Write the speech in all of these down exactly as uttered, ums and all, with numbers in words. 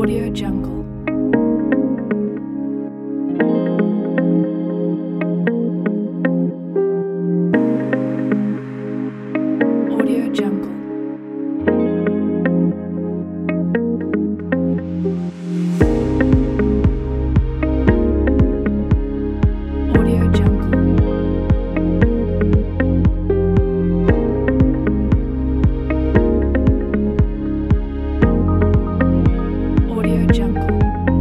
Audio Jungle. Audio Jungle. Audio Jungle. Audio Jungle.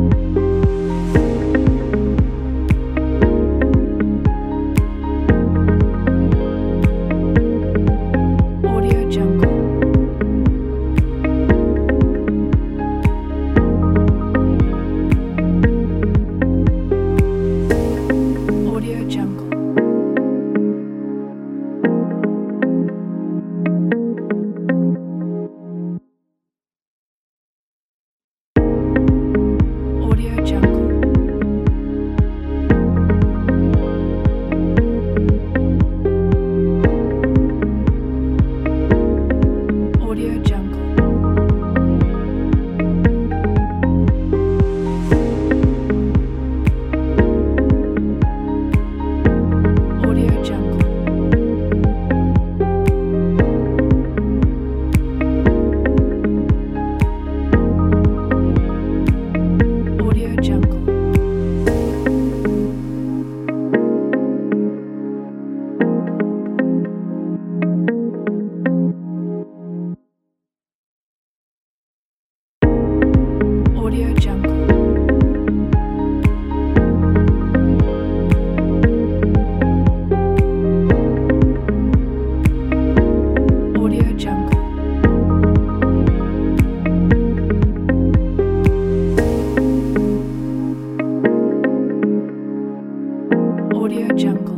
Audio Jungle. Audio Jungle. Audio Jungle. Audio Jungle. Audio Jungle. Audio Jungle. Audio Jungle. Audio Jungle. Audio Jungle.